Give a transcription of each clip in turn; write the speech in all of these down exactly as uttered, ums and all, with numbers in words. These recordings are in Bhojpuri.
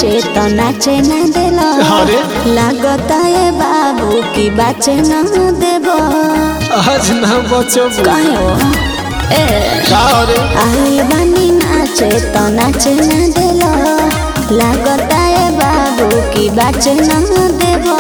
नाचे तो नाचे न देला लागता है बाबू की बाचे न देबो आज ना बचो कहो ए आइल बानी नाचे तो नाचे न देला लागता है बाबू की बाचे न देबो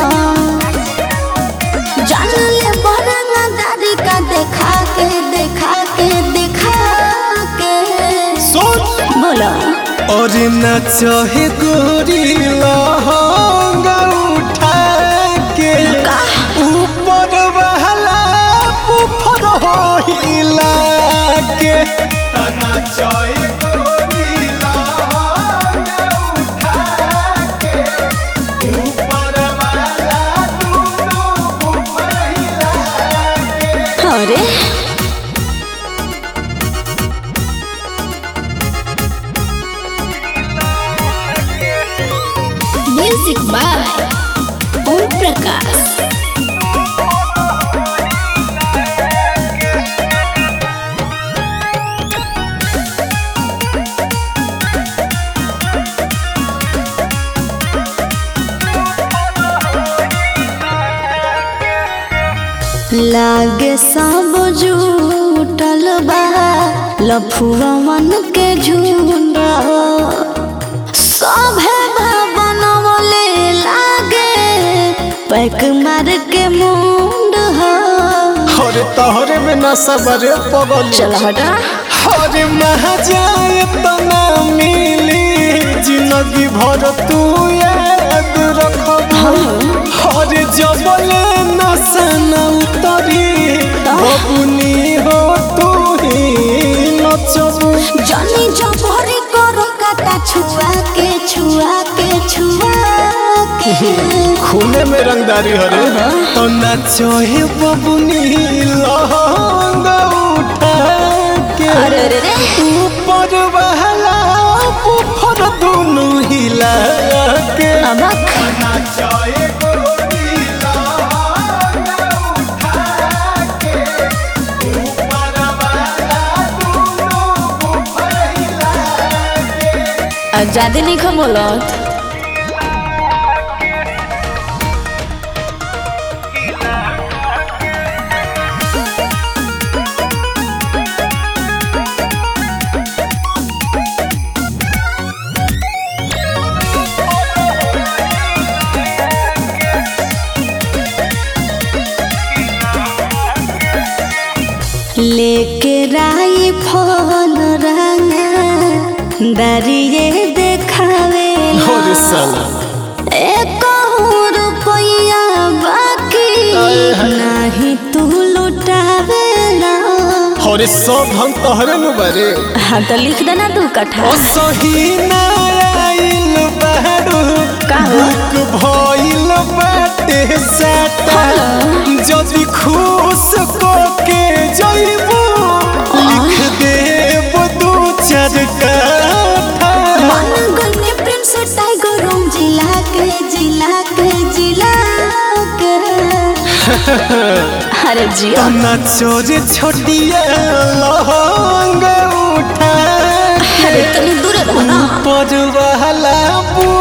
जान ले बरंगा दादी का देखा के देखा के देखा के बोलो और नचो है गोरी लहंगा उठा के ऊपर वाला ऊपर हो हिला के नचो है गोरी लहंगा उठा के ऊपर वाला दोनों ऊपर हिला के अरे म्यूजिक बाय ओम प्रकाश लागे सब झूठल बा लफुआ मन के झुंड सब है बनवले लागे पैक मार के मुंड हो अरे तोहरे में नशा बरे पगल चल हटा अरे महाजाए तना मिली जिंदगी भर तू याद रखबो अरे जबले नशा न उतरी बबुनी हो तू ही नचबो जानी जबरी करो काटा छुआ के छुआ के छुआ के खूने में रंगदारी हरे तो नाचो है बबुनी लहंगा उठा के अरे रे रे ऊपर वाला ऊपर दोनों हिला के अबक नाचो है गोरी लहंगा उठा के ऊपर वाला दोनों ऊपर हिला के ज्यादा नहीं खमोलत लेके राई फोन रंगा दरिये देखावे और साला एक रुपया बाकी नहीं तू लुटावे ना और सब हम तोहरे नु बारे हाँ तो लिख देना तू कट्ठा सही ना आइल बारू का हो भइल बाटे साटा जदी खुश को के जइबो लिख देब दू चार कथा मन गने प्रिंस टाइगर रूम जिला के जिला के जिला के अरे जिया नाचो रे छोटिया लहंगा उठा अरे तनी दूर रहो ना ऊपर वाला